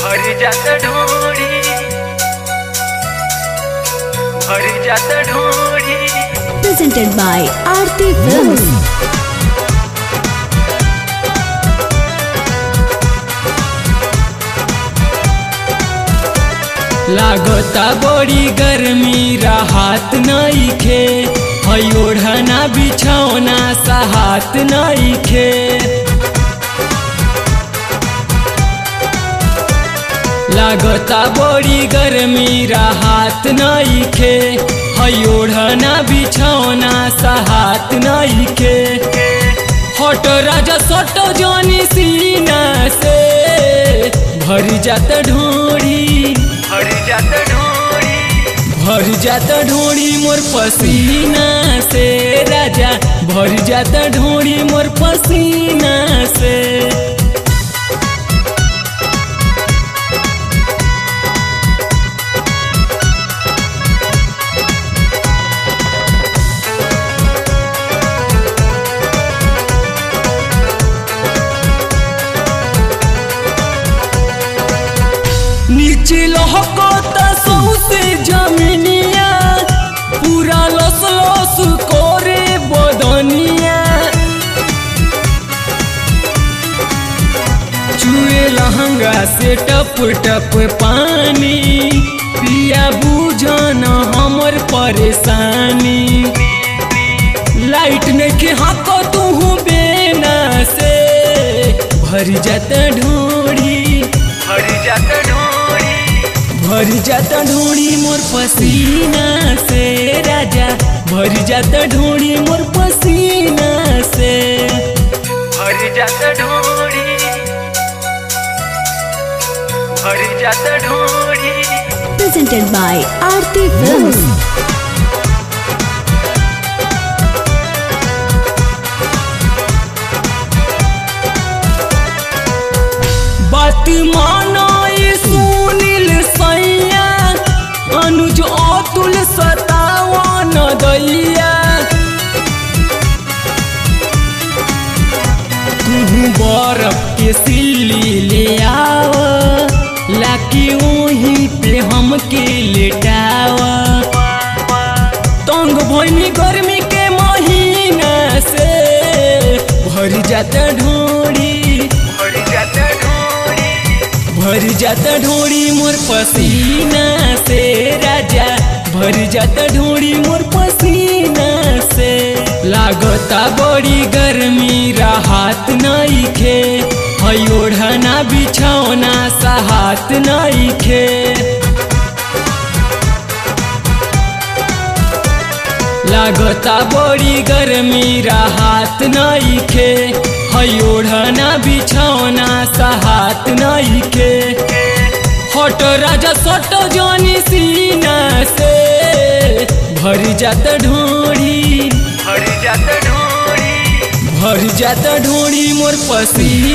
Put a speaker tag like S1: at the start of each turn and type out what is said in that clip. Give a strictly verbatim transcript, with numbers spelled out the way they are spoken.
S1: भर जात ढोड़ी भर जात ढोड़ी।
S2: Presented by Aarti Films.
S3: लागता बड़ी गर्मी राहत नइखे, हई ओढ़ना बिछौना साहत नइखे। लागता बड़ी गर्मी राहत नइखे, हई ओढ़ना बिछौना साहत नइखे। हट राजा सट जानी सीना से भर जात ढोड़ी
S1: भर जात ढोड़ी
S3: भर जात ढोड़ी मोर पसीना से राजा, भर जात ढोड़ी मोर पसीना से। नीचे लहकता सौसे जमीनिया, पूरा लस लस करे बदनिया। चुए लहंगा से टप टप पानी, पिया बुझन हमर परेशानी। लाइट नइखे हाथ तू बेना से भर जात ढोड़ी
S1: भर जात ढोड़ी
S3: भर जात ढोड़ी मोर पसीना से राजा, भर जात ढोड़ी मोर पसीना से।
S1: भर जात ढोड़ी भर जात ढोड़ी।
S2: Presented by Aarti Films.
S3: बात मानो सुनील सैया, अनुज अतुल सतावा न दैया। तू बर्फ के सिल्ली ले आव, लाके वहीं पे हमके लेटावा। तंग भइनी गर्मी के महीना से भर जात ढोड़ी
S1: भर जात ढोड़ी
S3: भर जात ढोड़ी मोर पसीना से राजा, भर जात ढोड़ी मोर पसीना से। लागता बड़ी गर्मी राहत नइखे, हई ओढ़ना बिछौना साहत नइखे। लागता बड़ी गर्मी राहत नइखे, हई ओढ़ना बिछौना साहत नइखे। हट राजा सट जानी सीना से भर जात ढोड़ी
S1: भर जात ढोड़ी
S3: भर जात ढोड़ी मोर पसीना